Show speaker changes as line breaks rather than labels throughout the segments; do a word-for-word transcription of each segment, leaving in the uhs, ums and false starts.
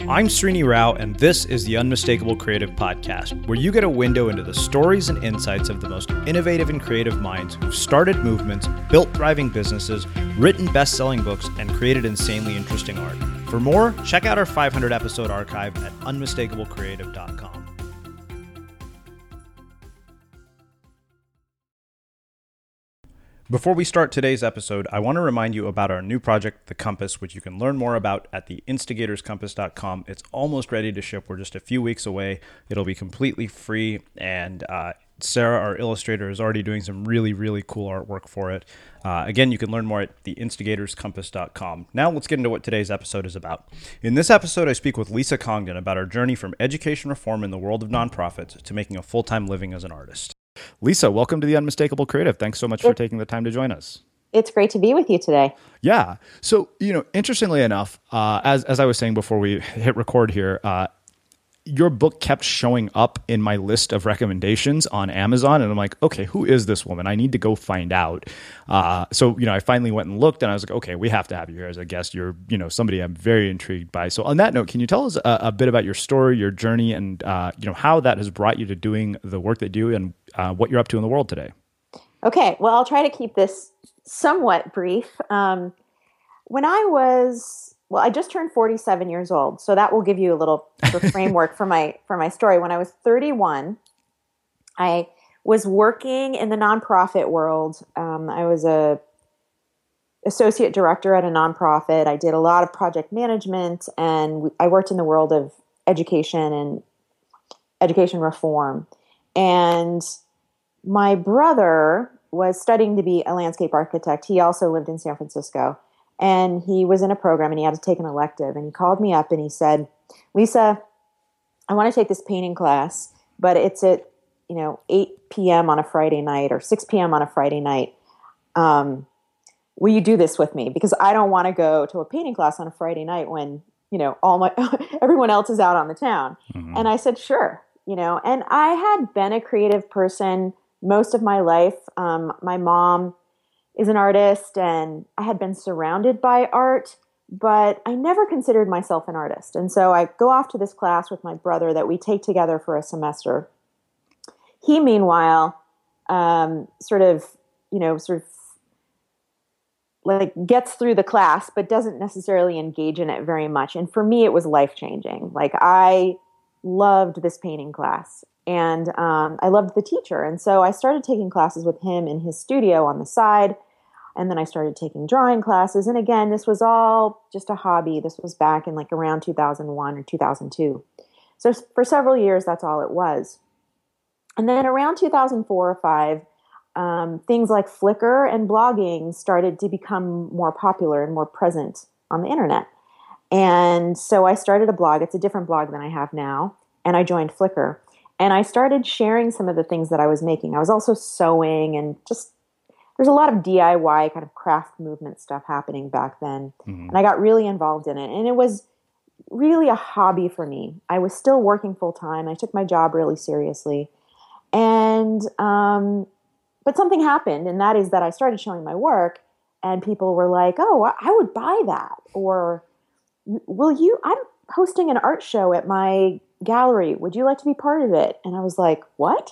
I'm Srini Rao, and this is the Unmistakable Creative Podcast, where you get a window into the stories and insights of the most innovative and creative minds who've started movements, built thriving businesses, written best-selling books, and created insanely interesting art. For more, check out our five hundred episode archive at unmistakable creative dot com. Before we start today's episode, I want to remind you about our new project, The Compass, which you can learn more about at the instigators compass dot com. It's almost ready to ship. We're just a few weeks away. It'll be completely free, and uh, Sarah, our illustrator, is already doing some really, really cool artwork for it. Uh, again, you can learn more at the instigators compass dot com. Now let's get into what today's episode is about. In this episode, I speak with Lisa Congdon about our journey from education reform in the world of nonprofits to making a full-time living as an artist. Lisa, welcome to the Unmistakable Creative. Thanks so much for taking the time to join us.
It's great to be with you today.
Yeah. So, you know, interestingly enough, uh, as as I was saying before we hit record here, uh, your book kept showing up in my list of recommendations on Amazon. And I'm like, okay, who is this woman? I need to go find out. Uh, so, you know, I finally went and looked, and I was like, okay, we have to have you here as a guest. You're, you know, somebody I'm very intrigued by. So on that note, can you tell us a, a bit about your story, your journey, and, uh, you know, how that has brought you to doing the work that you do and uh, what you're up to in the world today?
Okay. Well, I'll try to keep this somewhat brief. Um, when I was... Well, I just turned forty-seven years old, so that will give you a little sort of framework for my for my story. When I was thirty-one, I was working in the nonprofit world. Um, I was a associate director at a nonprofit. I did a lot of project management, and I worked in the world of education and education reform. And my brother was studying to be a landscape architect. He also lived in San Francisco. And he was in a program, and he had to take an elective. And he called me up and he said, Lisa, I want to take this painting class, but it's at, you know, eight p.m. on a Friday night or six p.m. on a Friday night. Um, will you do this with me? Because I don't want to go to a painting class on a Friday night when, you know, all my everyone else is out on the town. Mm-hmm. And I said, sure. You know, and I had been a creative person most of my life. Um, my mom is an artist, and I had been surrounded by art, but I never considered myself an artist. And so I go off to this class with my brother that we take together for a semester. He, meanwhile, um, sort of, you know, sort of like gets through the class, but doesn't necessarily engage in it very much. And for me, it was life-changing. Like, I loved this painting class. And um, I loved the teacher. And so I started taking classes with him in his studio on the side. And then I started taking drawing classes. And again, this was all just a hobby. This was back in like around two thousand one or two thousand two. So for several years, that's all it was. And then around two thousand four or five, um, things like Flickr and blogging started to become more popular and more present on the internet. And so I started a blog. It's a different blog than I have now. And I joined Flickr. And I started sharing some of the things that I was making. I was also sewing, and just, there's a lot of D I Y kind of craft movement stuff happening back then. Mm-hmm. And I got really involved in it. And it was really a hobby for me. I was still working full time. I took my job really seriously. And, um, but something happened, and that is that I started showing my work, and people were like, oh, I would buy that. Or, will you, I'm hosting an art show at my gallery. Would you like to be part of it? And I was like, what?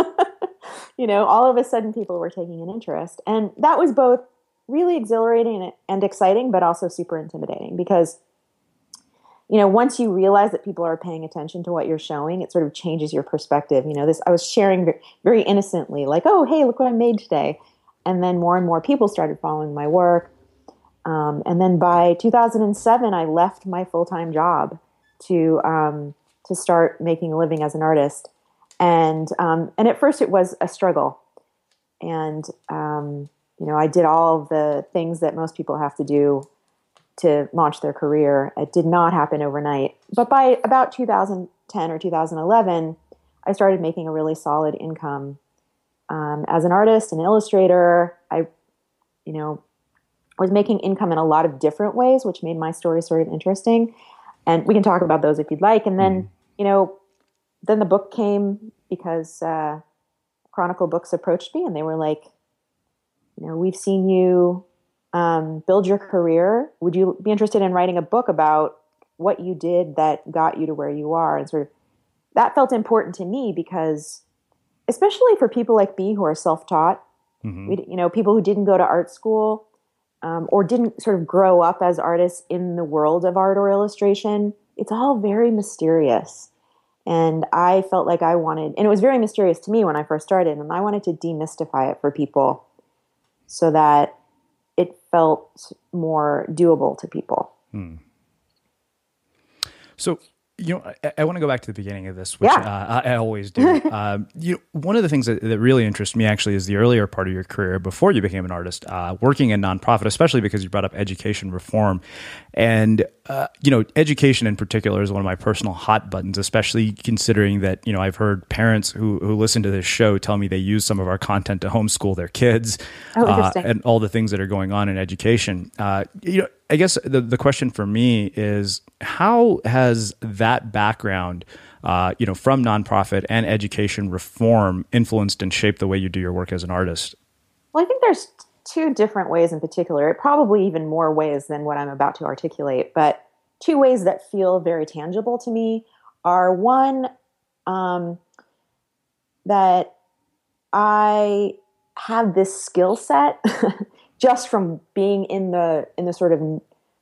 You know, all of a sudden people were taking an interest. And that was both really exhilarating and exciting, but also super intimidating because, you know, once you realize that people are paying attention to what you're showing, it sort of changes your perspective. You know, this, I was sharing very, very innocently, like, oh, hey, look what I made today. And then more and more people started following my work. Um, and then by two thousand seven, I left my full-time job to, um, to start making a living as an artist. And, um, and at first it was a struggle. And, um, you know, I did all of the things that most people have to do to launch their career. It did not happen overnight. But by about two thousand ten or two thousand eleven, I started making a really solid income, um, as an artist, an illustrator. I, you know, was making income in a lot of different ways, which made my story sort of interesting. And we can talk about those if you'd like. And then, you know, then the book came because uh, Chronicle Books approached me, and they were like, you know, we've seen you um, build your career. Would you be interested in writing a book about what you did that got you to where you are. And sort of that felt important to me because, especially for people like me who are self-taught,
Mm-hmm.
we, you know, people who didn't go to art school um, or didn't sort of grow up as artists in the world of art or illustration, it's all very mysterious. And I felt like I wanted, and it was very mysterious to me when I first started, and I wanted to demystify it for people so that it felt more doable to people.
Hmm. So, you know, I, I want to go back to the beginning of this, which
Yeah.
uh, I, I always do. um, you know, one of the things that, that really interests me actually is the earlier part of your career before you became an artist, uh, working in nonprofit, especially because you brought up education reform. And, uh, you know, education in particular is one of my personal hot buttons, especially considering that, you know, I've heard parents who, who listen to this show tell me they use some of our content to homeschool their kids
Oh,
uh,
interesting.
and all the things that are going on in education. Uh, you know, I guess the, the question for me is, how has that background, uh, you know, from nonprofit and education reform influenced and shaped the way you do your work as an artist?
Well, I think there's two different ways in particular, probably even more ways than what I'm about to articulate, but two ways that feel very tangible to me are one, um, that I have this skill set just from being in the in the sort of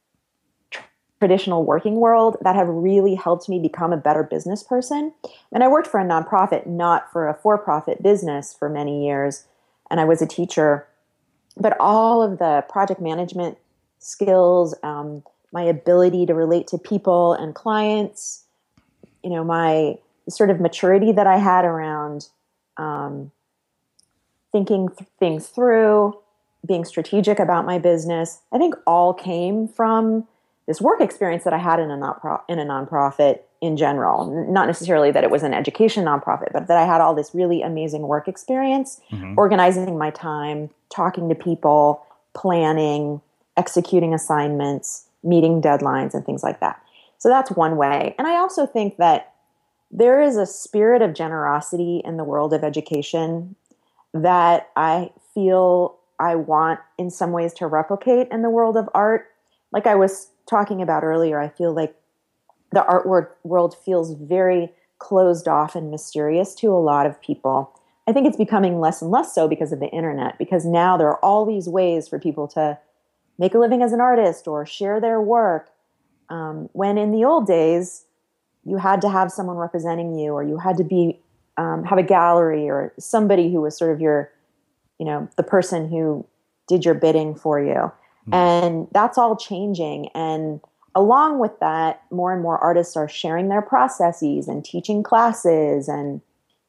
traditional working world that have really helped me become a better business person. And I worked for a nonprofit, not for a for-profit business for many years. And I was a teacher. But all of the project management skills, um, my ability to relate to people and clients, you know, my sort of maturity that I had around um, thinking th- things through, being strategic about my business, I think all came from this work experience that I had in a not pro- in a nonprofit in general. Not necessarily that it was an education nonprofit, but that I had all this really amazing work experience,
Mm-hmm.
organizing my time, talking to people, planning, executing assignments, meeting deadlines, and things like that. So that's one way. And I also think that there is a spirit of generosity in the world of education that I feel I want in some ways to replicate in the world of art. Like I was talking about earlier, I feel like the art world feels very closed off and mysterious to a lot of people. I think it's becoming less and less so because of the internet, because now there are all these ways for people to make a living as an artist or share their work. Um, when in the old days, you had to have someone representing you, or you had to be um, have a gallery or somebody who was sort of your, you know, the person who did your bidding for you. Mm-hmm. And that's all changing. And along with that, more and more artists are sharing their processes and teaching classes. And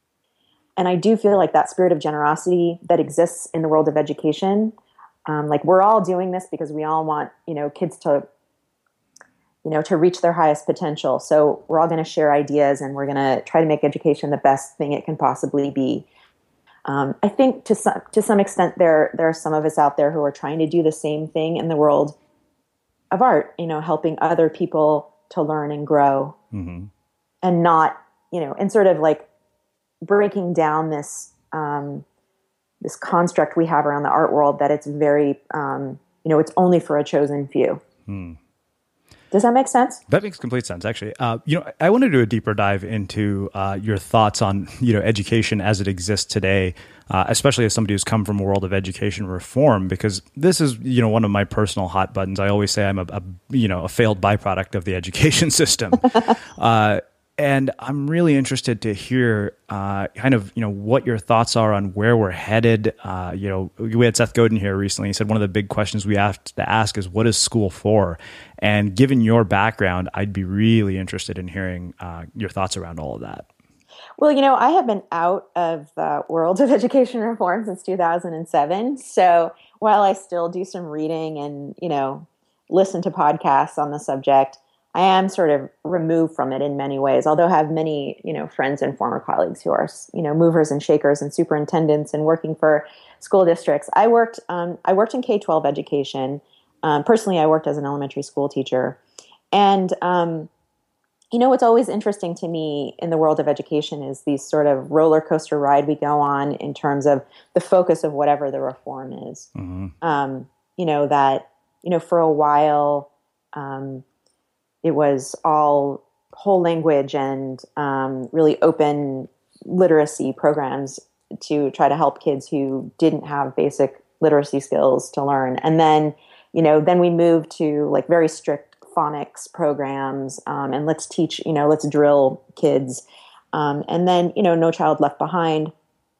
and I do feel like that spirit of generosity that exists in the world of education, um, like we're all doing this because we all want, you know, kids to, you know, to reach their highest potential. So we're all going to share ideas and we're going to try to make education the best thing it can possibly be. Um, I think to some to some extent there there are some of us out there who are trying to do the same thing in the world of art, you know, helping other people to learn and grow, mm-hmm. and not, you know, and sort of like breaking down this um, this construct we have around the art world that it's very, um, you know, it's only for a chosen few. Hmm. Does that make sense?
That makes complete sense, actually. Uh, you know, I want to do a deeper dive into uh, your thoughts on, you know, education as it exists today, uh, especially as somebody who's come from a world of education reform, because this is, you know, one of my personal hot buttons. I always say I'm a, a you know, a failed byproduct of the education system. uh, and I'm really interested to hear uh, kind of, you know, what your thoughts are on where we're headed. Uh, you know, we had Seth Godin here recently. He said one of the big questions we have to ask is, what is school for? And given your background, I'd be really interested in hearing uh, your thoughts around all of that.
Well, you know, I have been out of the world of education reform since two thousand seven. So while I still do some reading and, you know, listen to podcasts on the subject, I am sort of removed from it in many ways, although I have many, you know, friends and former colleagues who are, you know, movers and shakers and superintendents and working for school districts. I worked, um, I worked in K twelve education. Um, personally, I worked as an elementary school teacher. And, um, you know, what's always interesting to me in the world of education is these sort of roller coaster ride we go on in terms of the focus of whatever the reform is. Mm-hmm. Um, you know, that, you know, for a while, um, it was all whole language and um, really open literacy programs to try to help kids who didn't have basic literacy skills to learn. And then, you know, then we moved to like very strict phonics programs, um, and let's teach, you know, let's drill kids. Um, and then, you know, No Child Left Behind,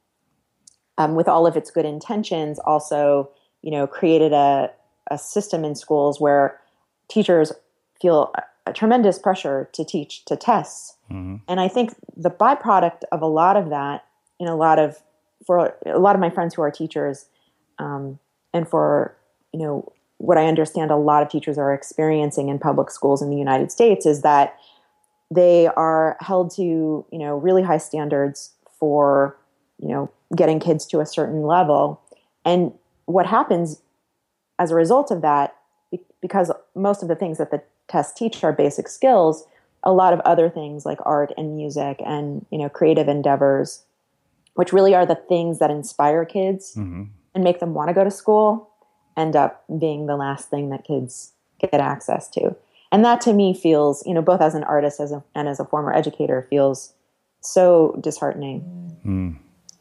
um, with all of its good intentions, also, you know, created a, a system in schools where teachers feel a, a tremendous pressure to teach to tests. Mm-hmm. And I think the byproduct of a lot of that, in a lot of, for a lot of my friends who are teachers, um, and for, you know, what I understand a lot of teachers are experiencing in public schools in the United States is that they are held to, you know, really high standards for, you know, getting kids to a certain level. And what happens as a result of that, because most of the things that the tests teach are basic skills, a lot of other things like art and music and, you know, creative endeavors, which really are the things that inspire kids mm-hmm. and make them want to go to school, end up being the last thing that kids get access to. And that to me feels, you know, both as an artist as a, and as a former educator, feels so disheartening.
Mm.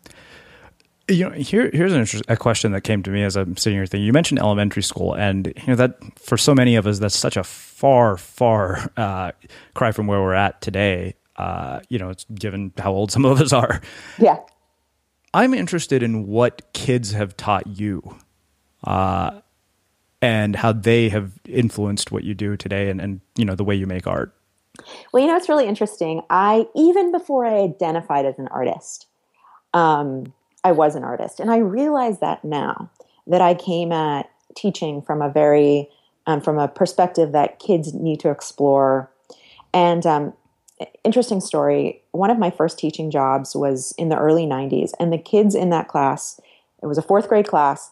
You know, here here's an interest, a question that came to me as I'm sitting here thinking. You mentioned elementary school, and you know that for so many of us, that's such a far, far uh, cry from where we're at today. Uh, you know, it's given how old some of us are.
Yeah,
I'm interested in what kids have taught you, uh, and how they have influenced what you do today, and and you know the way you make art.
Well, you know, it's really interesting. I even before I identified as an artist. Um, I was an artist. And I realize that now that I came at teaching from a very, um, from a perspective that kids need to explore. And um, interesting story, one of my first teaching jobs was in the early nineties. And the kids in that class, it was a fourth grade class,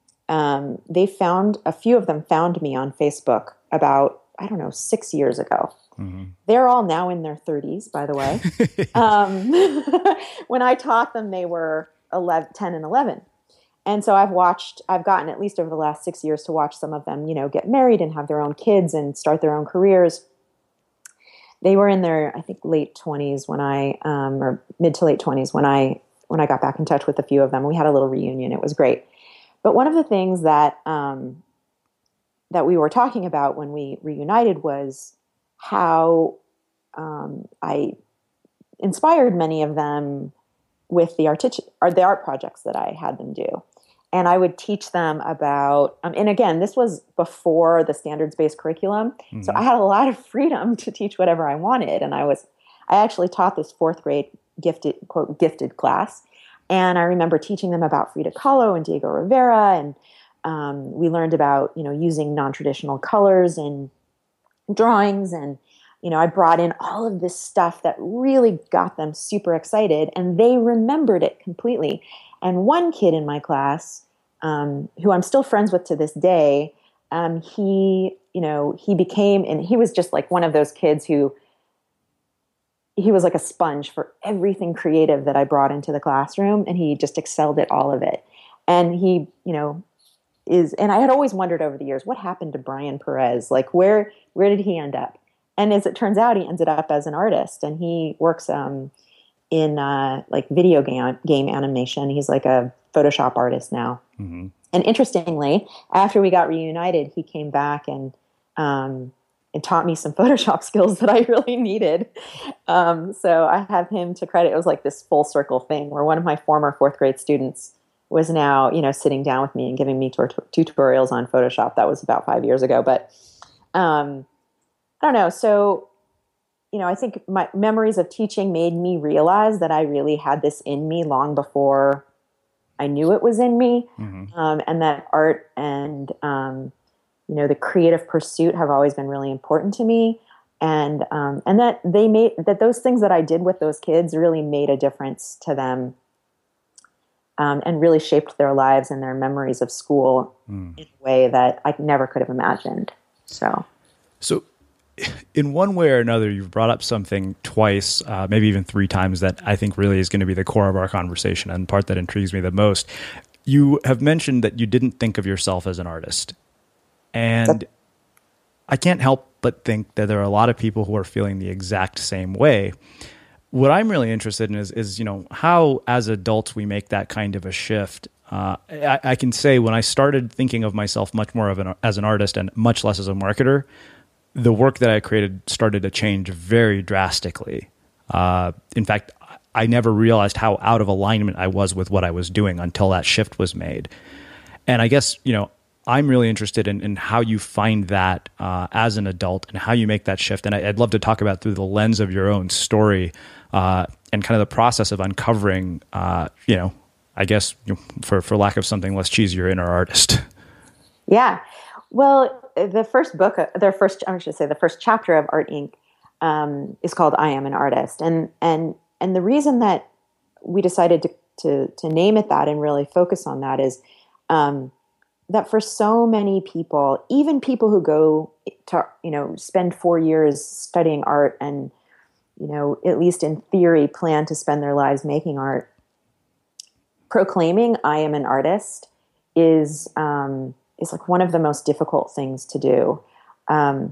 um, they found, a few of them found me on Facebook about, I don't know, six years ago. Mm-hmm. They're all now in their thirties, by the way. um, when I taught them, they were eleven, ten and eleven. And so I've watched, I've gotten at least over the last six years to watch some of them, you know, get married and have their own kids and start their own careers. They were in their, I think, late twenties when I, um, or mid to late twenties when I, when I got back in touch with a few of them. We had a little reunion. It was great. But one of the things that, um, that we were talking about when we reunited was how um, I inspired many of them with the art, or the art projects that I had them do. And I would teach them about, um, and again, this was before the standards-based curriculum. Mm-hmm. So I had a lot of freedom to teach whatever I wanted. And I was, I actually taught this fourth grade gifted, quote, gifted class. And I remember teaching them about Frida Kahlo and Diego Rivera. And um, we learned about, you know, using non-traditional colors in drawings. And you know, I brought in all of this stuff that really got them super excited, and they remembered it completely. And one kid in my class, um, who I'm still friends with to this day, um, he, you know, he became, and he was just like one of those kids who, he was like a sponge for everything creative that I brought into the classroom, and he just excelled at all of it. And he, you know, is, and I had always wondered over the years, what happened to Brian Perez? Like, where, where did he end up? And as it turns out, he ended up as an artist, and he works um, in uh, like video game, game animation. He's like a Photoshop artist now. Mm-hmm. And interestingly, after we got reunited, he came back and um, and taught me some Photoshop skills that I really needed. Um, so I have him to credit. It was like this full circle thing where one of my former fourth grade students was now, you know, sitting down with me and giving me tor- tutorials on Photoshop. That was about five years ago, but. Um, I don't know. So, you know, I think my memories of teaching made me realize that I really had this in me long before I knew it was in me. Mm-hmm. Um, and that art and, um, you know, the creative pursuit have always been really important to me. And, um, and that they made, that those things that I did with those kids really made a difference to them, um, and really shaped their lives and their memories of school mm. in a way that I never could have imagined. So,
so, in one way or another, you've brought up something twice, uh, maybe even three times, that I think really is going to be the core of our conversation and the part that intrigues me the most. You have mentioned that you didn't think of yourself as an artist. And I can't help but think that there are a lot of people who are feeling the exact same way. What I'm really interested in is, is you know, how as adults we make that kind of a shift. Uh, I, I can say when I started thinking of myself much more of an, as an artist and much less as a marketer, the work that I created started to change very drastically. Uh, in fact, I never realized how out of alignment I was with what I was doing until that shift was made. And I guess, you know, I'm really interested in, in how you find that uh, as an adult and how you make that shift. And I, I'd love to talk about through the lens of your own story uh, and kind of the process of uncovering, uh, you know, I guess you know, for, for lack of something less cheesy, your inner artist.
Yeah. Well, the first book, the first, I should say the first chapter of Art Incorporated. Um, is called I Am an Artist. And, and, and the reason that we decided to, to, to name it that and really focus on that is, um, that for so many people, even people who go to, you know, spend four years studying art and, you know, at least in theory, plan to spend their lives making art, proclaiming I am an artist is, um, is like one of the most difficult things to do. Um,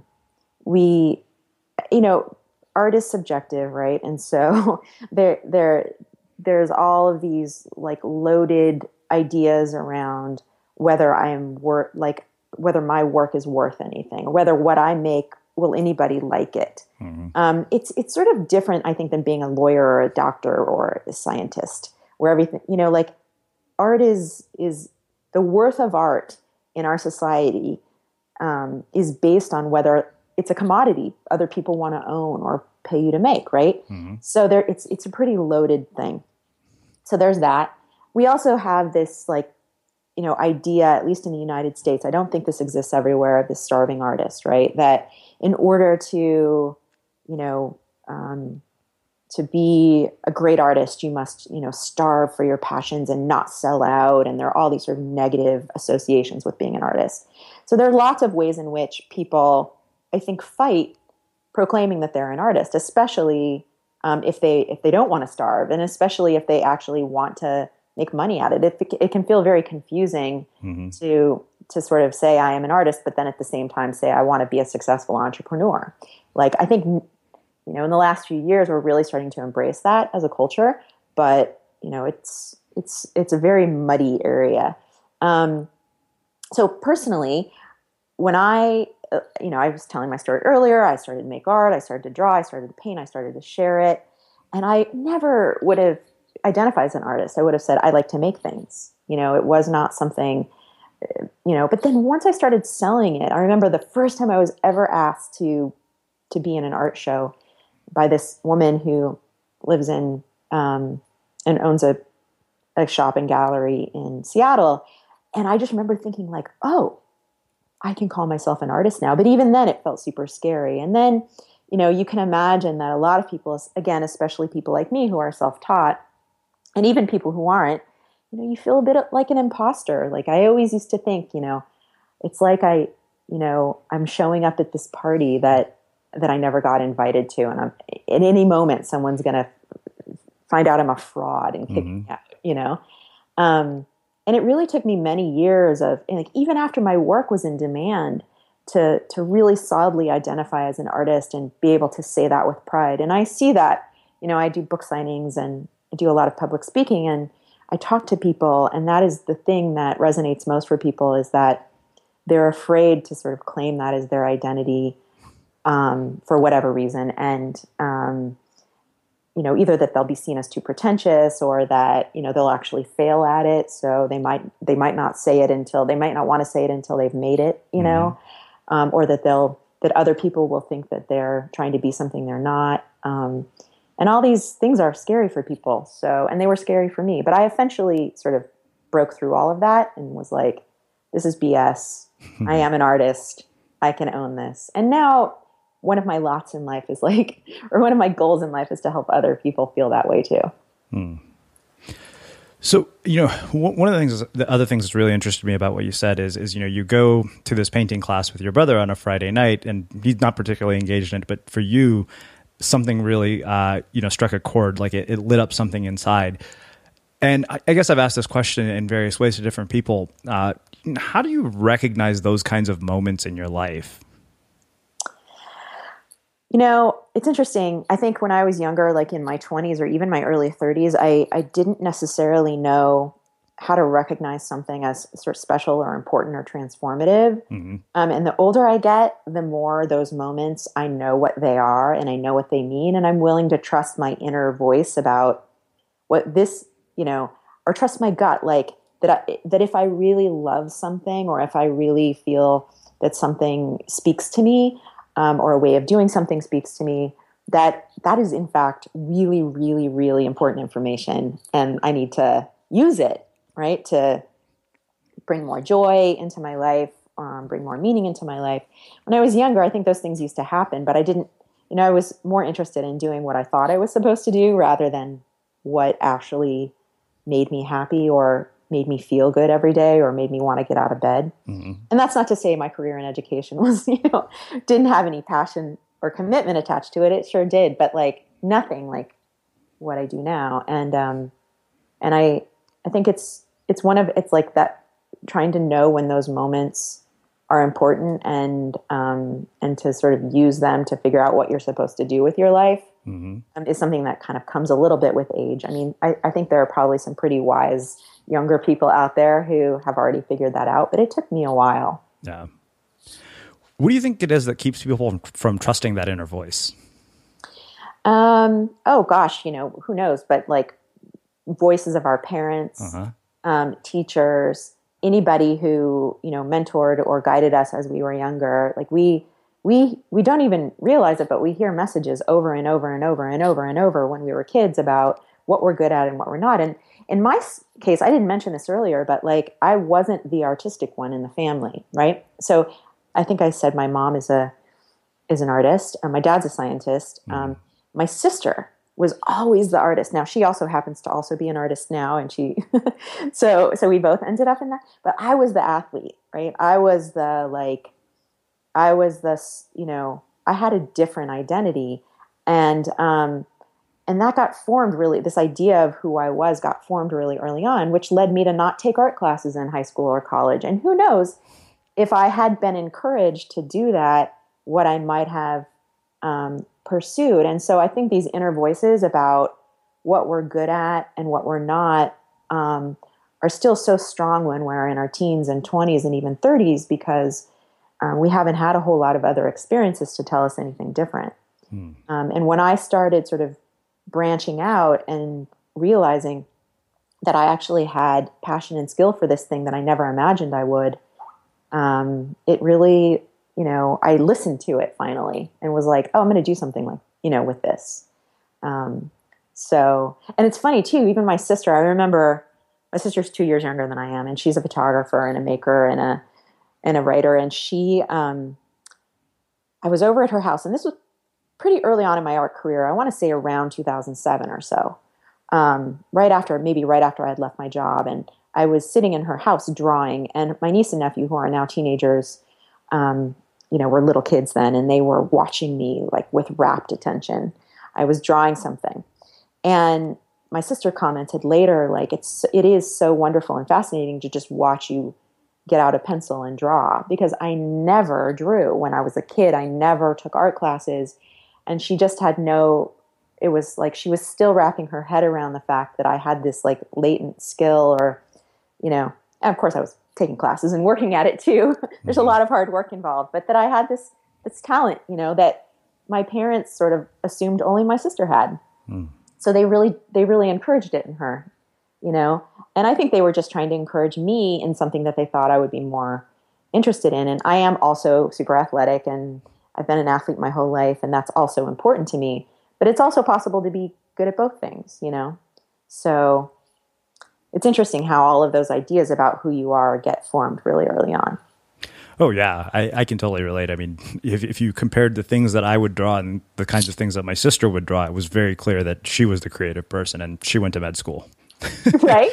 we, you know, art is subjective, right? And so there, there, there's all of these like loaded ideas around whether I am worth, like whether my work is worth anything, whether what I make, will anybody like it? Mm-hmm. Um, it's, it's sort of different, I think, than being a lawyer or a doctor or a scientist, where everything, you know, like art is, is the worth of art in our society um, is based on whether it's a commodity other people want to own or pay you to make, right? Mm-hmm. So there, it's it's a pretty loaded thing. So there's that. We also have this like, you know, idea, at least in the United States, I don't think this exists everywhere, of the starving artist, right? That in order to, you know, um, to be a great artist, you must, you know, starve for your passions and not sell out. And there are all these sort of negative associations with being an artist. So there are lots of ways in which people, I think, fight proclaiming that they're an artist, especially um, if they if they don't want to starve, and especially if they actually want to make money at it. It, it can feel very confusing mm-hmm. to to sort of say I am an artist, but then at the same time say I want to be a successful entrepreneur. Like I think, you know, in the last few years we're really starting to embrace that as a culture, but you know, it's it's it's a very muddy area. Um, so personally, when I you know, I was telling my story earlier, I started to make art, I started to draw, I started to paint, I started to share it. And I never would have identified as an artist. I would have said, I like to make things. You know, it was not something, you know, but then once I started selling it, I remember the first time I was ever asked to, to be in an art show by this woman who lives in, um, and owns a, a shop and gallery in Seattle. And I just remember thinking like, oh, I can call myself an artist now. But even then it felt super scary. And then, you know, you can imagine that a lot of people, again, especially people like me who are self-taught, and even people who aren't, you know, you feel a bit like an imposter. Like I always used to think, you know, it's like I, you know, I'm showing up at this party that, that I never got invited to. And I'm, at any moment, someone's going to find out I'm a fraud and kick mm-hmm. me out, you know? Um, And it really took me many years of, like, even after my work was in demand, to to really solidly identify as an artist and be able to say that with pride. And I see that, you know, I do book signings and I do a lot of public speaking and I talk to people, and that is the thing that resonates most for people, is that they're afraid to sort of claim that as their identity um, for whatever reason. And um you know, either that they'll be seen as too pretentious, or that, you know, they'll actually fail at it. So they might, they might not say it until, they might not want to say it until they've made it, you mm-hmm. know, um, or that they'll, that other people will think that they're trying to be something they're not. Um, and all these things are scary for people. So, and they were scary for me, but I eventually sort of broke through all of that and was like, this is B S. I am an artist. I can own this. And now, one of my lots in life is like, or one of my goals in life is to help other people feel that way too. Hmm.
So, you know, one of the things, the other things that's really interested me about what you said is, is, you know, you go to this painting class with your brother on a Friday night and he's not particularly engaged in it, but for you, something really, uh, you know, struck a chord, like it, it lit up something inside. And I, I guess I've asked this question in various ways to different people. Uh, how do you recognize those kinds of moments in your life?
You know, it's interesting. I think when I was younger, like in my twenties or even my early thirties, I, I didn't necessarily know how to recognize something as sort of special or important or transformative.
Mm-hmm.
Um, and the older I get, the more those moments I know what they are and I know what they mean. And I'm willing to trust my inner voice about what this, you know, or trust my gut, like that, I, that if I really love something or if I really feel that something speaks to me, um, or a way of doing something speaks to me, that that is in fact really, really, really important information. And I need to use it, right? To bring more joy into my life, um, bring more meaning into my life. When I was younger, I think those things used to happen, but I didn't, you know, I was more interested in doing what I thought I was supposed to do rather than what actually made me happy or made me feel good every day or made me want to get out of bed.
Mm-hmm.
And that's not to say my career in education was, you know, didn't have any passion or commitment attached to it. It sure did, but like nothing like what I do now. And, um, and I, I think it's, it's one of, it's like that trying to know when those moments are important and, um, and to sort of use them to figure out what you're supposed to do with your life.
Mm-hmm.
Um, is something that kind of comes a little bit with age. I mean, I, I think there are probably some pretty wise younger people out there who have already figured that out, but it took me a while.
Yeah. What do you think it is that keeps people from, from trusting that inner voice?
Um, oh gosh, you know, who knows, but like voices of our parents,
Uh-huh.
um, teachers, anybody who, you know, mentored or guided us as we were younger. Like we, we, we don't even realize it, but we hear messages over and over and over and over and over when we were kids about what we're good at and what we're not. And in my case, I didn't mention this earlier, but like I wasn't the artistic one in the family, right? So I think I said my mom is a is an artist, and my dad's a scientist.
Mm.
Um, my sister was always the artist. Now she also happens to also be an artist now, and she so so we both ended up in that. But I was the athlete, right? I was the like I was this, you know, I had a different identity, and um, and that got formed really. This idea of who I was got formed really early on, which led me to not take art classes in high school or college. And who knows, if I had been encouraged to do that, what I might have um, pursued. And so I think these inner voices about what we're good at and what we're not um, are still so strong when we're in our teens and twenties and even thirties, because um, we haven't had a whole lot of other experiences to tell us anything different. Hmm. Um, and when I started sort of branching out and realizing that I actually had passion and skill for this thing that I never imagined I would, um, it really, you know, I listened to it finally and was like, oh, I'm going to do something like, you know, with this. Um, so, and it's funny too, even my sister, I remember my sister's two years younger than I am, and she's a photographer and a maker and a, and a writer. And she, um, I was over at her house, and this was pretty early on in my art career. I want to say around two thousand seven or so, um, right after, maybe right after I had left my job. And I was sitting in her house drawing, and my niece and nephew, who are now teenagers, um, you know, were little kids then, and they were watching me like with rapt attention. I was drawing something, and my sister commented later, like, it's, it is so wonderful and fascinating to just watch you get out a pencil and draw, because I never drew when I was a kid. I never took art classes. And she just had no, it was like she was still wrapping her head around the fact that I had this like latent skill, or, you know, and of course I was taking classes and working at it too. There's a lot of hard work involved, but that I had this, this talent, you know, that my parents sort of assumed only my sister had. Mm. So they really, they really encouraged it in her, you know, and I think they were just trying to encourage me in something that they thought I would be more interested in. And I am also super athletic, and I've been an athlete my whole life, and that's also important to me. But it's also possible to be good at both things, you know? So it's interesting how all of those ideas about who you are get formed really early on.
Oh, yeah. I, I can totally relate. I mean, if, if you compared the things that I would draw and the kinds of things that my sister would draw, it was very clear that she was the creative person, and she went to med school.
Right?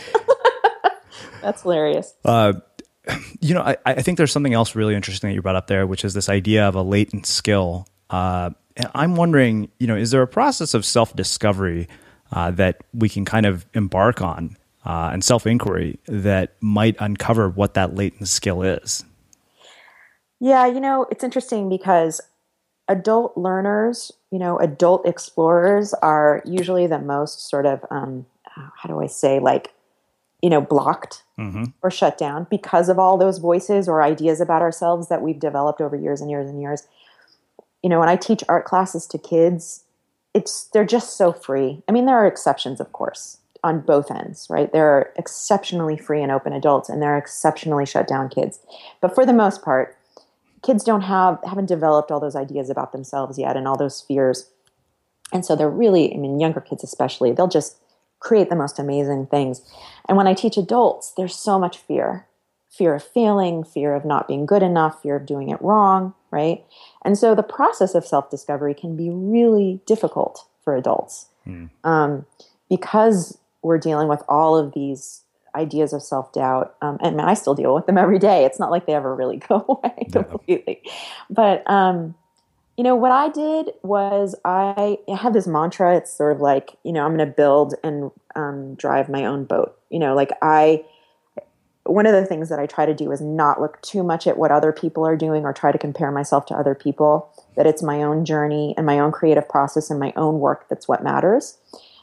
That's hilarious.
Uh, you know, I, I think there's something else really interesting that you brought up there, which is this idea of a latent skill. Uh, and I'm wondering, you know, is there a process of self-discovery uh, that we can kind of embark on uh, and self-inquiry that might uncover what that latent skill is?
Yeah, you know, it's interesting because adult learners, you know, adult explorers are usually the most sort of, um, how do I say, like, you know, blocked mm-hmm. or shut down because of all those voices or ideas about ourselves that we've developed over years and years and years. You know, when I teach art classes to kids, it's they're just so free. I mean, there are exceptions, of course, on both ends, right? There are exceptionally free and open adults, and there are exceptionally shut down kids. But for the most part, kids don't have haven't developed all those ideas about themselves yet and all those fears. And so they're really, I mean, younger kids especially, they'll just create the most amazing things. And when I teach adults, there's so much fear. Fear of failing, fear of not being good enough, fear of doing it wrong, right? And so the process of self-discovery can be really difficult for adults mm. um, because we're dealing with all of these ideas of self-doubt. Um, and I still deal with them every day. It's not like they ever really go away no. completely. But, um, you know, what I did was I have this mantra. It's sort of like, you know, I'm going to build and um, drive my own boat. You know, like I... One of the things that I try to do is not look too much at what other people are doing or try to compare myself to other people, that it's my own journey and my own creative process and my own work that's what matters.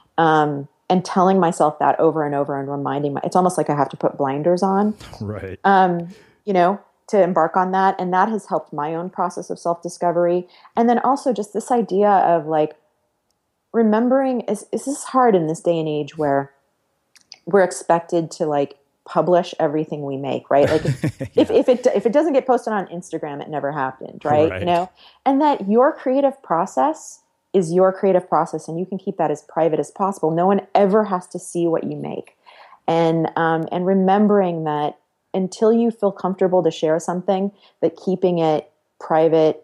Um, and telling myself that over and over and reminding my, it's almost like I have to put blinders on,
right?
Um, you know, to embark on that. And that has helped my own process of self-discovery. And then also just this idea of like remembering, is, is this hard in this day and age where we're expected to like publish everything we make, right? Like if, yeah. if, if it if it doesn't get posted on Instagram, it never happened, right? right? You know, and that your creative process is your creative process, and you can keep that as private as possible. No one ever has to see what you make, and um, and remembering that until you feel comfortable to share something, that keeping it private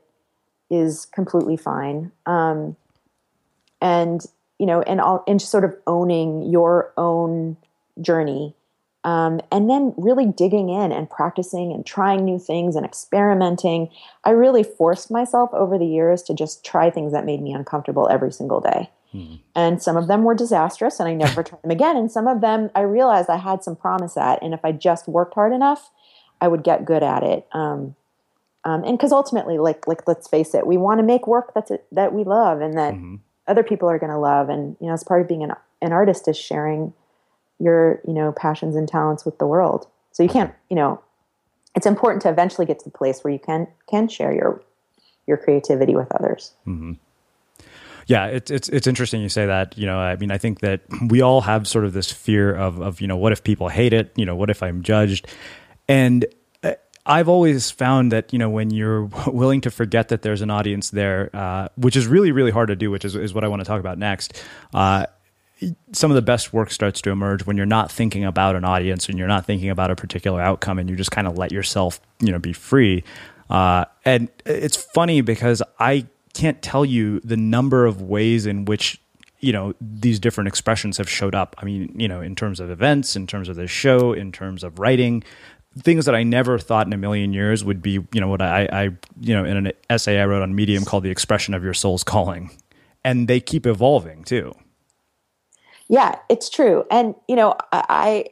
is completely fine. Um, and you know, and all, and sort of owning your own journey. Um, and then really digging in and practicing and trying new things and experimenting. I really forced myself over the years to just try things that made me uncomfortable every single day. Hmm. And some of them were disastrous and I never tried them again. And some of them I realized I had some promise at. And if I just worked hard enough, I would get good at it. Um, um, and because ultimately, like, like, let's face it, we want to make work that's a, that we love and that mm-hmm. other people are going to love. And, you know, as part of being an, an artist is sharing your, you know, passions and talents with the world. So you can't, you know, it's important to eventually get to the place where you can, can share your, your creativity with others.
Mm-hmm. Yeah. It's, it's, it's interesting you say that, you know, I mean, I think that we all have sort of this fear of, of, you know, what if people hate it? You know, what if I'm judged? And I've always found that, you know, when you're willing to forget that there's an audience there, uh, which is really, really hard to do, which is, is what I want to talk about next, uh, some of the best work starts to emerge when you're not thinking about an audience and you're not thinking about a particular outcome and you just kind of let yourself, you know, be free. Uh, and it's funny because I can't tell you the number of ways in which, you know, these different expressions have showed up. I mean, you know, in terms of events, in terms of the show, in terms of writing, things that I never thought in a million years would be, you know, what I, I, you know, in an essay I wrote on Medium called The Expression of Your Soul's Calling. And they keep evolving too.
Yeah, it's true. And, you know, I,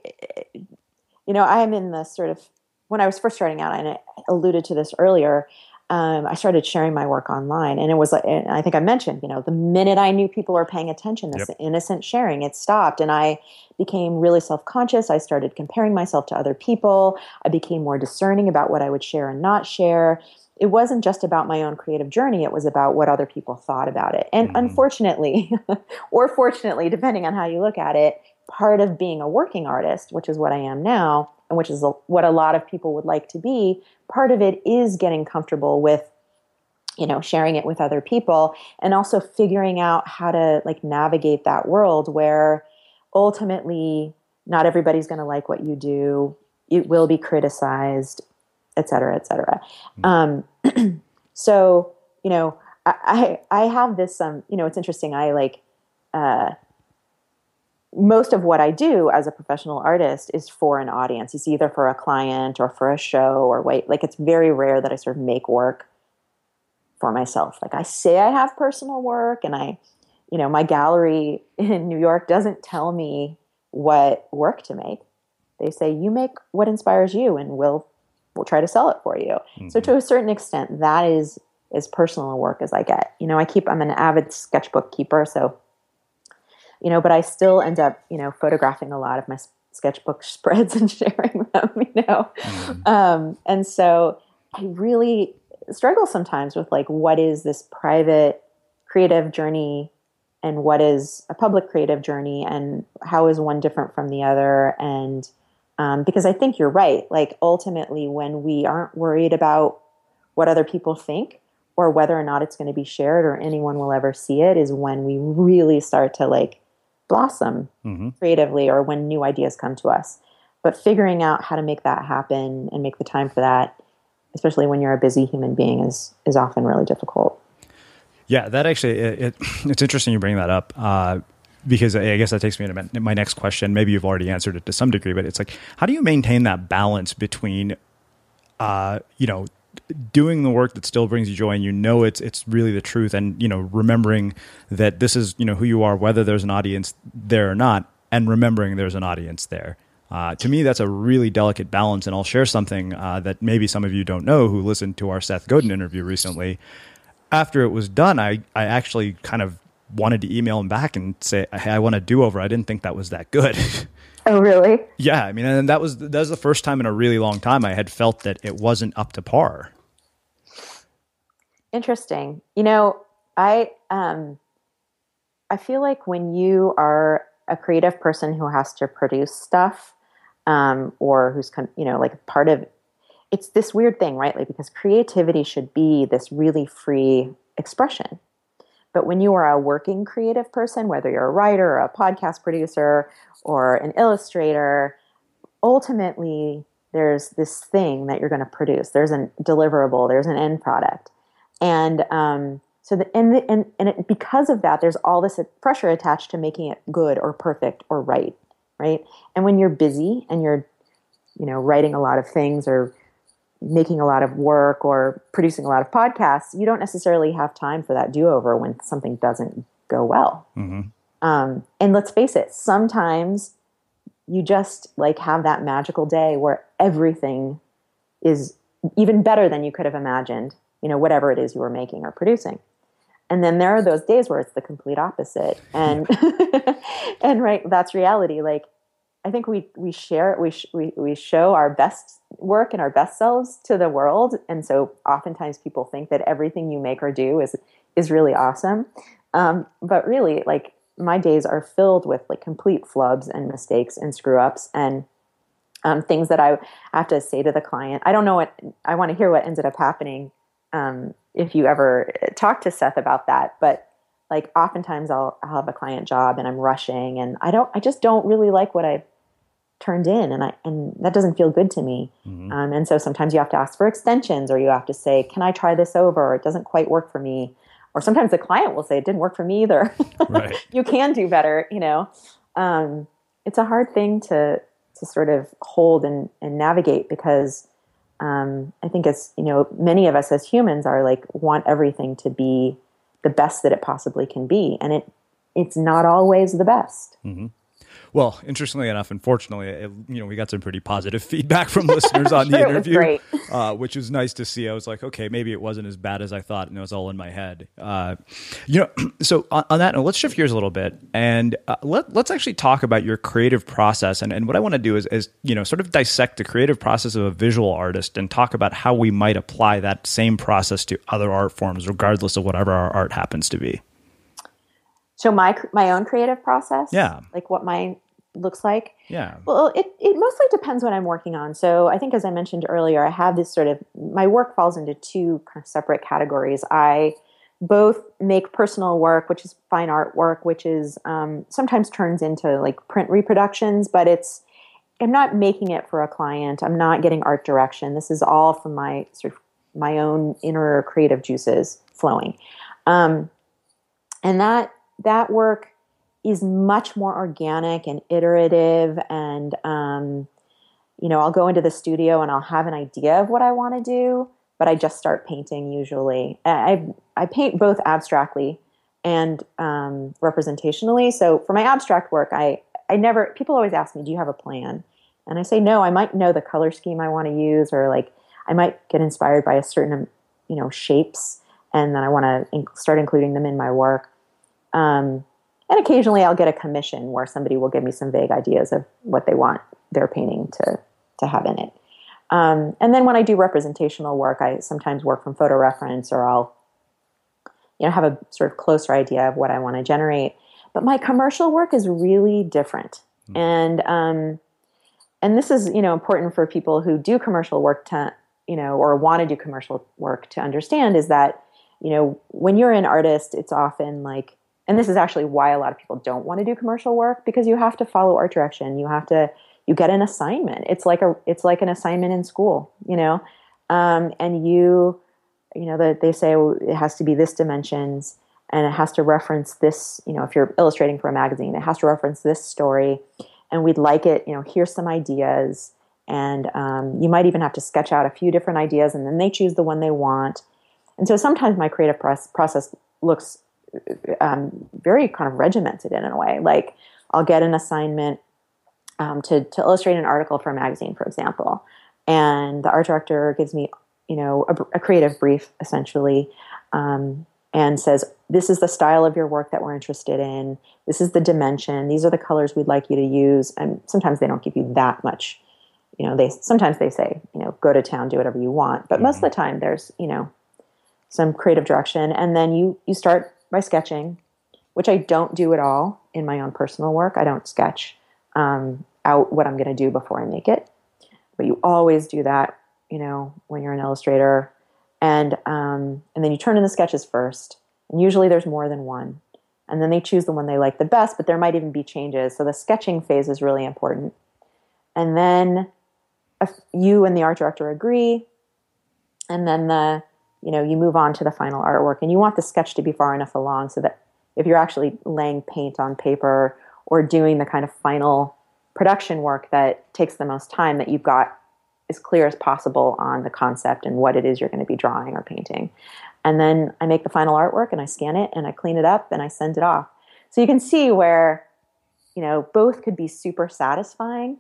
you know, I'm in the sort of, when I was first starting out, and I alluded to this earlier, um, I started sharing my work online. And it was like, and I think I mentioned, you know, the minute I knew people were paying attention, this yep. innocent sharing, it stopped. And I became really self-conscious. I started comparing myself to other people. I became more discerning about what I would share and not share. It wasn't just about my own creative journey. It was about what other people thought about it. And mm-hmm. unfortunately, or fortunately, depending on how you look at it, part of being a working artist, which is what I am now, and which is a, what a lot of people would like to be, part of it is getting comfortable with, you know, sharing it with other people and also figuring out how to like navigate that world where ultimately not everybody's going to like what you do. It will be criticized, et cetera, et cetera. Mm-hmm. Um, so, you know, I, I, I have this, um, you know, it's interesting. I like, uh, most of what I do as a professional artist is for an audience. It's either for a client or for a show or wait, like it's very rare that I sort of make work for myself. Like I say I have personal work and I, you know, my gallery in New York doesn't tell me what work to make. They say, you make what inspires you and we'll, we'll try to sell it for you. Mm-hmm. So to a certain extent, that is as personal work as I get. You know, I keep, I'm an avid sketchbook keeper. So, you know, but I still end up, you know, photographing a lot of my sketchbook spreads and sharing them, you know? Mm. Um, and so I really struggle sometimes with like, what is this private creative journey and what is a public creative journey and how is one different from the other? And um, because I think you're right. Like ultimately when we aren't worried about what other people think or whether or not it's going to be shared or anyone will ever see it is when we really start to like blossom mm-hmm. creatively or when new ideas come to us. But figuring out how to make that happen and make the time for that, especially when you're a busy human being, is is often really difficult.
Yeah, that actually, it, it, it's interesting you bring that up uh, because I guess that takes me to my next question. Maybe you've already answered it to some degree, but it's like, how do you maintain that balance between, uh, you know, doing the work that still brings you joy and you know it's it's really the truth and, you know, remembering that this is, you know, who you are, whether there's an audience there or not, and remembering there's an audience there. Uh, to me, that's a really delicate balance. And I'll share something uh, that maybe some of you don't know who listened to our Seth Godin interview recently. After it was done, I, I actually kind of wanted to email him back and say, hey, I want a do-over. I didn't think that was that good.
Oh, really?
Yeah. I mean, and that was, that was the first time in a really long time I had felt that it wasn't up to par.
Interesting. You know, I, um, I feel like when you are a creative person who has to produce stuff, um, or who's, you know, like part of, it's this weird thing, right? Like, because creativity should be this really free expression. But when you are a working creative person, whether you're a writer or a podcast producer or an illustrator, ultimately there's this thing that you're going to produce. There's a deliverable, there's an end product. And um, so, the, and, the, and, and it, because of that, there's all this pressure attached to making it good or perfect or right, right? And when you're busy and you're, you know, writing a lot of things or making a lot of work or producing a lot of podcasts, you don't necessarily have time for that do-over when something doesn't go well. Mm-hmm. Um, and let's face it, sometimes you just like have that magical day where everything is even better than you could have imagined, you know, whatever it is you were making or producing. And then there are those days where it's the complete opposite. And, and right, that's reality. Like, I think we we share we sh- we we show our best work and our best selves to the world, and so oftentimes people think that everything you make or do is is really awesome. Um, but really, like my days are filled with like complete flubs and mistakes and screw ups and um, things that I have to say to the client. I don't know what I want to hear what ended up happening. Um, if you ever talk to Seth about that, but like oftentimes I'll I'll have a client job and I'm rushing and I don't I just don't really like what I've turned in and I and that doesn't feel good to me. Mm-hmm. Um, and so sometimes you have to ask for extensions or you have to say, can I try this over? Or it doesn't quite work for me. Or sometimes the client will say it didn't work for me either. Right. You can do better, you know. Um, it's a hard thing to to sort of hold and, and navigate because um, I think as, you know, many of us as humans are like want everything to be the best that it possibly can be. And it it's not always the best.
Mm-hmm. Well, interestingly enough, unfortunately, it, you know, we got some pretty positive feedback from listeners on the interview, uh, which was nice to see. I was like, okay, maybe it wasn't as bad as I thought, and it was all in my head. Uh, you know, so on, on that note, let's shift gears a little bit, and uh, let, let's actually talk about your creative process. And, and what I want to do is, is, you know, sort of dissect the creative process of a visual artist and talk about how we might apply that same process to other art forms, regardless of whatever our art happens to be.
So my my own creative process,
yeah,
like what mine looks like.
Yeah.
Well, it it mostly depends what I'm working on. So I think, as I mentioned earlier, I have this sort of my work falls into two kind of separate categories. I both make personal work, which is fine art work, which is um, sometimes turns into like print reproductions, but it's I'm not making it for a client. I'm not getting art direction. This is all from my sort of my own inner creative juices flowing, um, and that. That work is much more organic and iterative. And, um, you know, I'll go into the studio and I'll have an idea of what I want to do, but I just start painting usually. I, I paint both abstractly and um, representationally. So for my abstract work, I, I never, people always ask me, do you have a plan? And I say, no, I might know the color scheme I want to use, or like I might get inspired by a certain, you know, shapes. and then I want to in- start including them in my work. Um, and occasionally I'll get a commission where somebody will give me some vague ideas of what they want their painting to, to have in it. Um, and then when I do representational work, I sometimes work from photo reference, or I'll, you know, have a sort of closer idea of what I want to generate. But my commercial work is really different. Mm. And, um, and this is, you know, important for people who do commercial work to, you know, or want to do commercial work to understand, is that, you know, when you're an artist, it's often like, and this is actually why a lot of people don't want to do commercial work, because you have to follow art direction. You have to, you get an assignment. It's like a, it's like an assignment in school, you know, um, and you, you know, that they say it has to be this dimensions, and it has to reference this, you know, if you're illustrating for a magazine, it has to reference this story, and we'd like it, you know, here's some ideas. And um, you might even have to sketch out a few different ideas, and then they choose the one they want. And so sometimes my creative process, process looks um, very kind of regimented in a way. Like I'll get an assignment um, to, to illustrate an article for a magazine, for example. And the art director gives me, you know, a, a creative brief essentially, um, and says, this is the style of your work that we're interested in. This is the dimension. These are the colors we'd like you to use. And sometimes they don't give you that much. You know, they sometimes they say, you know, go to town, do whatever you want. But mm-hmm. most of the time there's, you know, some creative direction. And then you, you start by sketching, which I don't do at all in my own personal work. I don't sketch um, out what I'm going to do before I make it. But you always do that, you know, when you're an illustrator. And um, and then you turn in the sketches first. And usually there's more than one. And then they choose the one they like the best, but there might even be changes. So the sketching phase is really important. And then if you and the art director agree, and then the, you know, you move on to the final artwork, and you want the sketch to be far enough along so that if you're actually laying paint on paper or doing the kind of final production work that takes the most time, that you've got as clear as possible on the concept and what it is you're going to be drawing or painting. And then I make the final artwork, and I scan it, and I clean it up, and I send it off. So you can see where, you know, both could be super satisfying,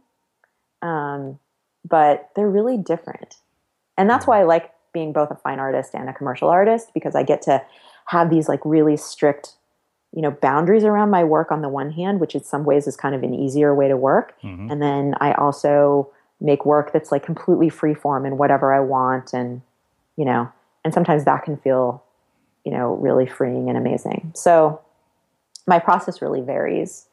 um, but they're really different. And that's why I like being both a fine artist and a commercial artist, because I get to have these like really strict, you know, boundaries around my work on the one hand, which in some ways is kind of an easier way to work. Mm-hmm. And then I also make work that's like completely free form and whatever I want. And, you know, and sometimes that can feel, you know, really freeing and amazing. So my process really varies,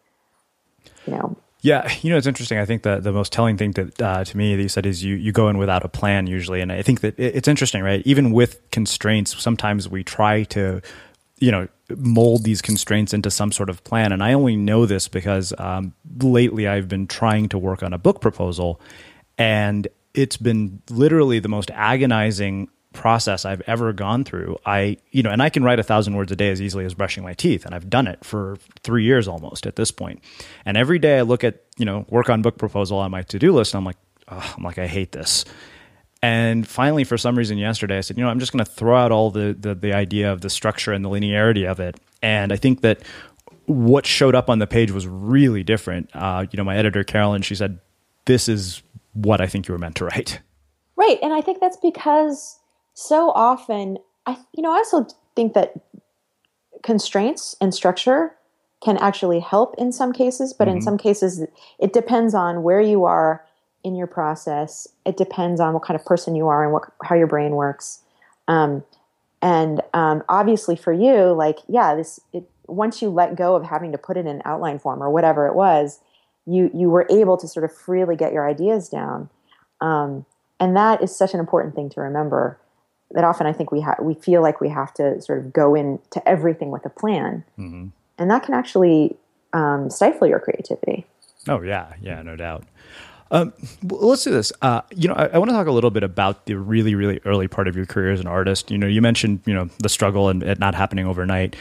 you know.
Yeah, you know, it's interesting. I think that the most telling thing that uh, to me that you said is you you go in without a plan usually, and I think that it's interesting, right? Even with constraints, sometimes we try to, you know, mold these constraints into some sort of plan. And I only know this because um, lately I've been trying to work on a book proposal, and it's been literally the most agonizing process I've ever gone through. I, you know, and I can write a thousand words a day as easily as brushing my teeth. And I've done it for three years almost at this point. And every day I look at, you know, work on book proposal on my to-do list, and I'm like, oh, I'm like, I hate this. And finally, for some reason yesterday, I said, you know, I'm just going to throw out all the, the, the idea of the structure and the linearity of it. And I think that what showed up on the page was really different. Uh, you know, my editor, Carolyn, she said, this is what I think you were meant to write.
Right. And I think that's because so often, I you know, I also think that constraints and structure can actually help in some cases, but mm-hmm. in some cases, it depends on where you are in your process. It depends on what kind of person you are and what how your brain works. Um, and um, obviously, for you, like, yeah, this it, once you let go of having to put it in outline form or whatever it was, you you were able to sort of freely get your ideas down, um, and that is such an important thing to remember. That often I think we ha- we feel like we have to sort of go into everything with a plan, mm-hmm. and that can actually um, stifle your creativity.
Oh yeah, yeah, no doubt. Um, well, let's do this. Uh, you know, I, I want to talk a little bit about the really, really early part of your career as an artist. You know, you mentioned you know the struggle and it not happening overnight.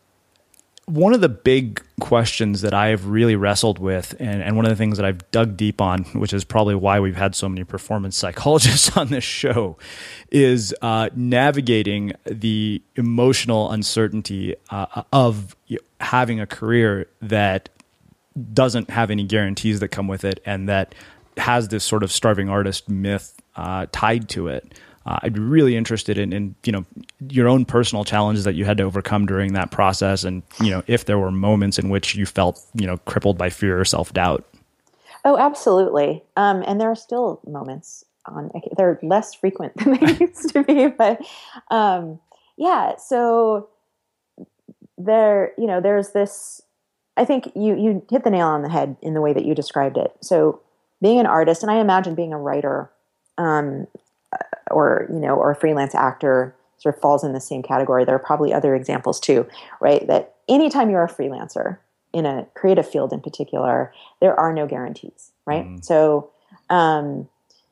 One of the big questions that I've really wrestled with, and, and one of the things that I've dug deep on, which is probably why we've had so many performance psychologists on this show, is uh, navigating the emotional uncertainty uh, of having a career that doesn't have any guarantees that come with it, and that has this sort of starving artist myth uh, tied to it. Uh, I'd be really interested in, in, you know, your own personal challenges that you had to overcome during that process. And, you know, if there were moments in which you felt, you know, crippled by fear or self-doubt.
Oh, absolutely. Um, and there are still moments on, they're less frequent than they used to be, but um, yeah, so there, you know, there's this, I think you, you hit the nail on the head in the way that you described it. So being an artist, and I imagine being a writer, um, or, you know, or a freelance actor sort of falls in the same category. There are probably other examples too, right? That anytime you're a freelancer in a creative field in particular, there are no guarantees, right? Mm. So, um,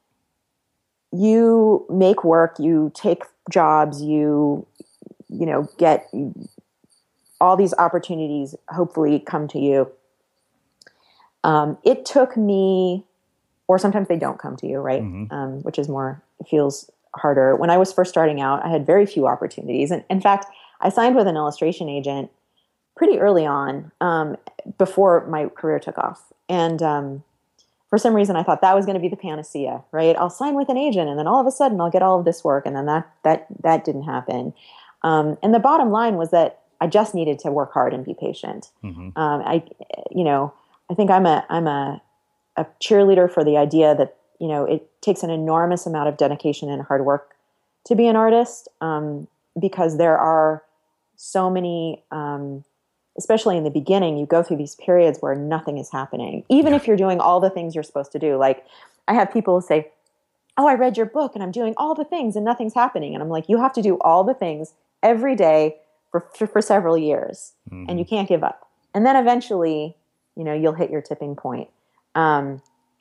you make work, you take jobs, you, you know, get all these opportunities hopefully come to you. Um, it took me, or sometimes they don't come to you, right? Mm-hmm. Um, which is more, it feels harder. When I was first starting out, I had very few opportunities. And in fact, I signed with an illustration agent pretty early on, um, before my career took off. And um, for some reason, I thought that was going to be the panacea, right? I'll sign with an agent, and then all of a sudden, I'll get all of this work. And then that that that didn't happen. Um, and the bottom line was that I just needed to work hard and be patient. Mm-hmm. Um, I, you know, I think I'm a I'm a a cheerleader for the idea that, you know, it takes an enormous amount of dedication and hard work to be an artist, um, because there are so many, um, especially in the beginning, you go through these periods where nothing is happening, even if you're doing all the things you're supposed to do. Like, I have people say, oh, I read your book and I'm doing all the things and nothing's happening. And I'm like, you have to do all the things every day for, for, for several years, mm-hmm. and you can't give up. And then eventually, you know, you'll hit your tipping point. Um,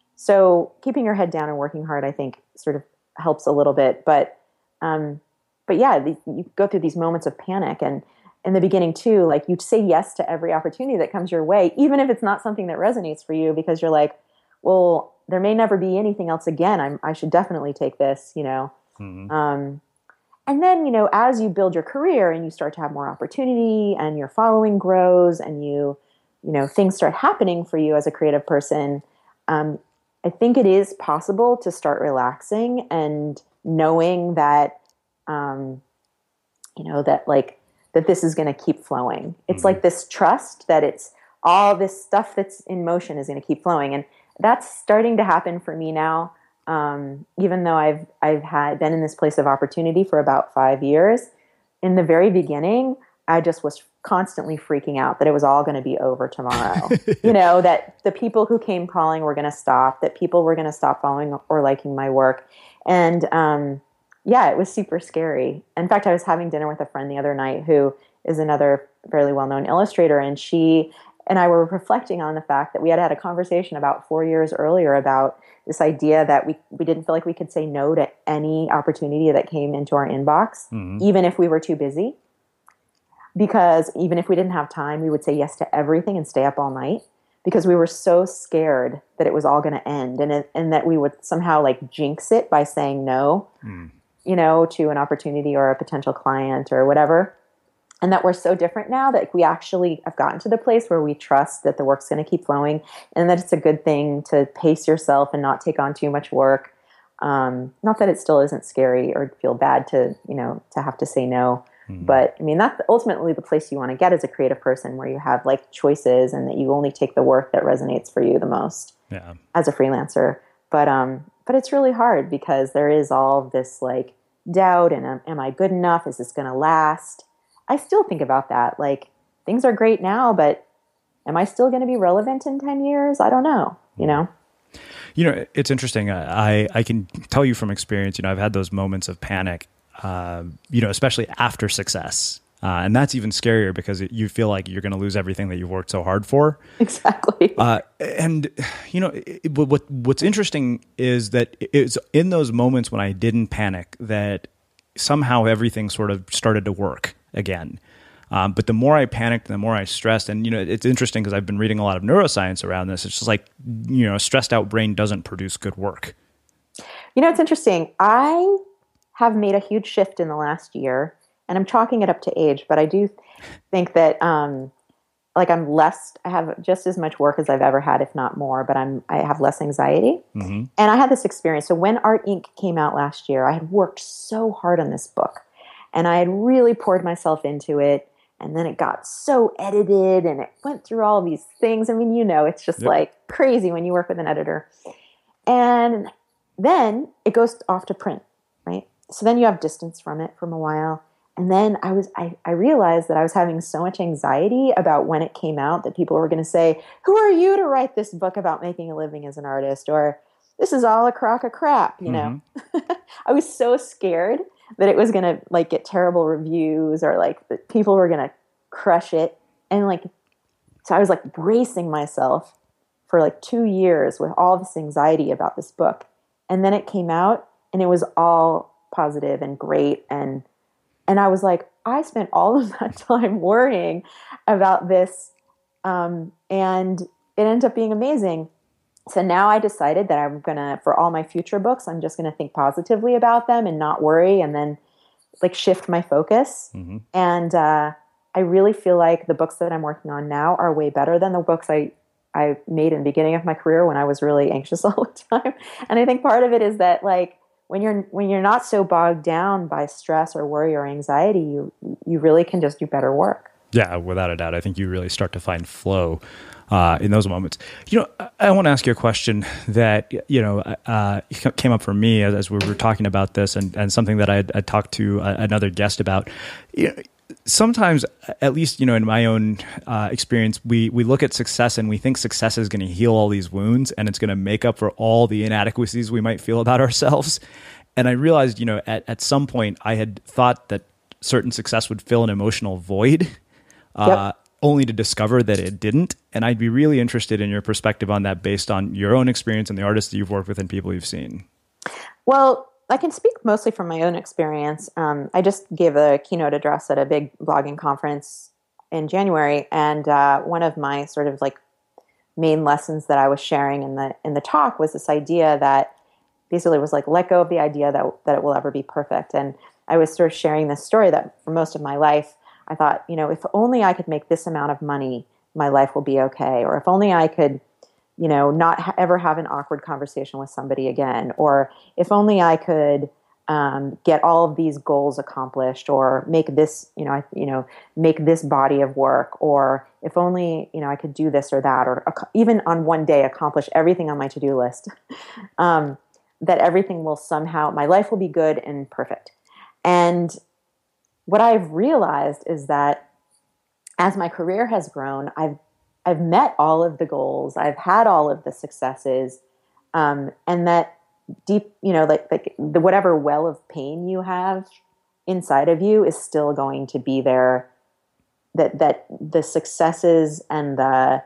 so keeping your head down and working hard, I think, sort of helps a little bit. But, um, but yeah, the, you go through these moments of panic, and in the beginning too, like, you say yes to every opportunity that comes your way, even if it's not something that resonates for you, because you're like, well, there may never be anything else again. I'm, I should definitely take this, you know? Mm-hmm. Um, and then, you know, as you build your career and you start to have more opportunity and your following grows and you, you know, things start happening for you as a creative person, um, I think it is possible to start relaxing and knowing that, um, you know, that like, that this is going to keep flowing. It's mm-hmm. like this trust that it's all this stuff that's in motion is going to keep flowing. And that's starting to happen for me now. Um, even though I've, I've had been in this place of opportunity for about five years, in the very beginning, I just was constantly freaking out that it was all going to be over tomorrow. You know, that the people who came calling were going to stop, that people were going to stop following or liking my work. And, um, yeah, it was super scary. In fact, I was having dinner with a friend the other night who is another fairly well-known illustrator, and she and I were reflecting on the fact that we had had a conversation about four years earlier about this idea that we, we didn't feel like we could say no to any opportunity that came into our inbox, mm-hmm. even if we were too busy. Because even if we didn't have time, we would say yes to everything and stay up all night, because we were so scared that it was all going to end, and it, and that we would somehow like jinx it by saying no, mm. you know, to an opportunity or a potential client or whatever. And that we're so different now that we actually have gotten to the place where we trust that the work's going to keep flowing, and that it's a good thing to pace yourself and not take on too much work. Um, not that it still isn't scary or feel bad to, you know, to have to say no. Mm-hmm. But I mean, that's ultimately the place you want to get as a creative person, where you have like choices and that you only take the work that resonates for you the most, yeah. as a freelancer. But, um, but it's really hard because there is all this like doubt and um, am I good enough? Is this going to last? I still think about that. Like, things are great now, but am I still going to be relevant in ten years? I don't know, you know?
You know, it's interesting. I, I can tell you from experience, you know, I've had those moments of panic, uh, you know, especially after success. Uh, and that's even scarier because it, you feel like you're going to lose everything that you've worked so hard for.
Exactly.
Uh, and, you know, it, what what's interesting is that it's in those moments when I didn't panic that somehow everything sort of started to work again. Um, but the more I panicked, the more I stressed. And, you know, it's interesting because I've been reading a lot of neuroscience around this. It's just like, you know, a stressed out brain doesn't produce good work.
You know, it's interesting. I have made a huge shift in the last year, and I'm chalking it up to age, but I do think that um, like I'm less, I have just as much work as I've ever had, if not more, but I'm, I have less anxiety.
Mm-hmm.
And I had this experience. So when Art Inc came out last year, I had worked so hard on this book and I had really poured myself into it. And then it got so edited and it went through all these things. I mean, you know, it's just
Yep.
like crazy when you work with an editor. And then it goes off to print, right? So then you have distance from it from a while. And then I was, I, I realized that I was having so much anxiety about when it came out that people were going to say, who are you to write this book about making a living as an artist? Or this is all a crock of crap, you know?
Mm-hmm.
I was so scared that it was going to like get terrible reviews or like that people were going to crush it. And like, so I was like bracing myself for like two years with all this anxiety about this book. And then it came out and it was all positive and great. And, and I was like, I spent all of that time worrying about this. Um, and it ended up being amazing. So now I decided that I'm going to, for all my future books, I'm just going to think positively about them and not worry and then like shift my focus.
Mm-hmm.
And uh, I really feel like the books that I'm working on now are way better than the books I, I made in the beginning of my career when I was really anxious all the time. And I think part of it is that like when you're when you're not so bogged down by stress or worry or anxiety, you you really can just do better work.
Yeah, without a doubt. I think you really start to find flow uh, in those moments. You know, I, I want to ask you a question that, you know, uh, came up for me as, as we were talking about this and, and something that I had I talked to a, another guest about. You know, sometimes, at least, you know, in my own uh, experience, we, we look at success and we think success is going to heal all these wounds and it's going to make up for all the inadequacies we might feel about ourselves. And I realized, you know, at, at some point I had thought that certain success would fill an emotional void. Uh, yep. Only to discover that it didn't. And I'd be really interested in your perspective on that based on your own experience and the artists that you've worked with and people you've seen.
Well, I can speak mostly from my own experience. Um, I just gave a keynote address at a big blogging conference in January. And uh, one of my sort of like main lessons that I was sharing in the in the talk was this idea that basically was like, let go of the idea that that it will ever be perfect. And I was sort of sharing this story that for most of my life, I thought, you know, if only I could make this amount of money, my life will be okay. Or if only I could, you know, not ha- ever have an awkward conversation with somebody again. Or if only I could um, get all of these goals accomplished, or make this, you know, I, you know, make this body of work. Or if only, you know, I could do this or that, or ac- even on one day accomplish everything on my to-do list. um, that everything will somehow, my life will be good and perfect. And what I've realized is that as my career has grown, I've I've met all of the goals, I've had all of the successes, um, and that deep, you know, like like the whatever well of pain you have inside of you is still going to be there. That that the successes and the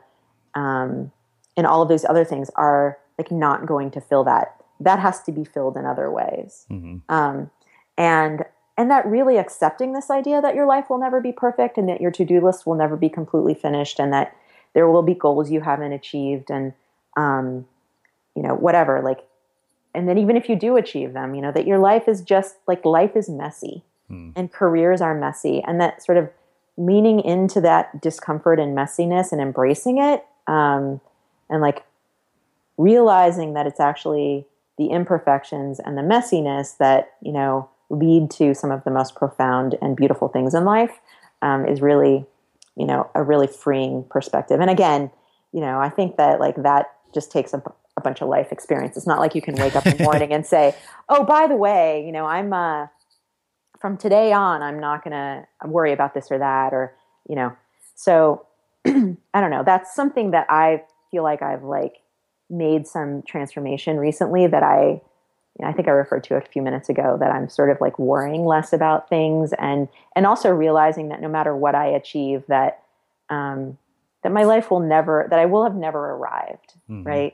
um, and all of these other things are like not going to fill that. That has to be filled in other ways,
Mm-hmm.
um, and. And that really accepting this idea that your life will never be perfect and that your to-do list will never be completely finished and that there will be goals you haven't achieved and, um, you know, whatever, like, and then even if you do achieve them, you know, that your life is just like life is messy mm. and careers are messy, and that sort of leaning into that discomfort and messiness and embracing it, um, and like realizing that it's actually the imperfections and the messiness that, you know, lead to some of the most profound and beautiful things in life, um, is really, you know, a really freeing perspective. And again, you know, I think that like that just takes a, a bunch of life experience. It's not like you can wake up in the morning and say, oh, by the way, you know, I'm, uh, from today on, I'm not going to worry about this or that, or, you know, so I don't know. That's something that I feel like I've like made some transformation recently that I, you know, I think I referred to it a few minutes ago, that I'm sort of like worrying less about things, and and also realizing that no matter what I achieve, that um, that my life will never, that I will have never arrived, mm-hmm. right?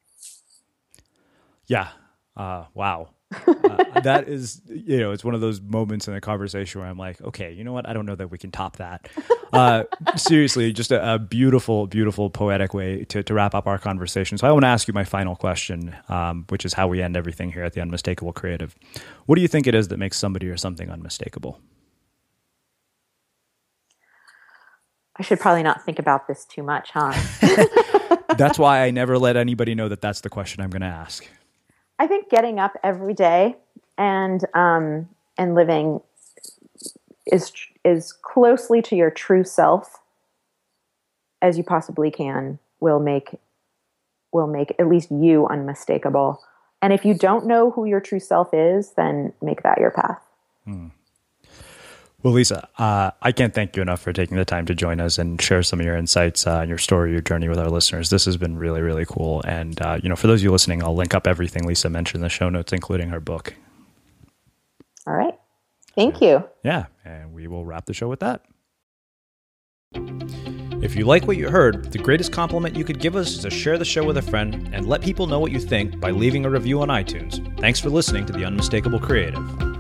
Yeah. Uh, wow. uh, that is, you know, it's one of those moments in a conversation where I'm like, okay, you know what? I don't know that we can top that. Uh, seriously, just a, a beautiful, beautiful poetic way to, to wrap up our conversation. So I want to ask you my final question, um, which is how we end everything here at the Unmistakable Creative. What do you think it is that makes somebody or something unmistakable?
I should probably not think about this too much, huh?
That's why I never let anybody know that that's the question I'm going to ask.
I think getting up every day and um, and living is is closely to your true self as you possibly can will make will make at least you unmistakable. And if you don't know who your true self is, then make that your path.
Hmm. Well, Lisa, uh, I can't thank you enough for taking the time to join us and share some of your insights uh, and your story, your journey with our listeners. This has been really, really cool. And, uh, you know, for those of you listening, I'll link up everything Lisa mentioned in the show notes, including her book.
All right. Thank so, you.
Yeah. And we will wrap the show with that. If you like what you heard, the greatest compliment you could give us is to share the show with a friend and let people know what you think by leaving a review on iTunes. Thanks for listening to The Unmistakable Creative.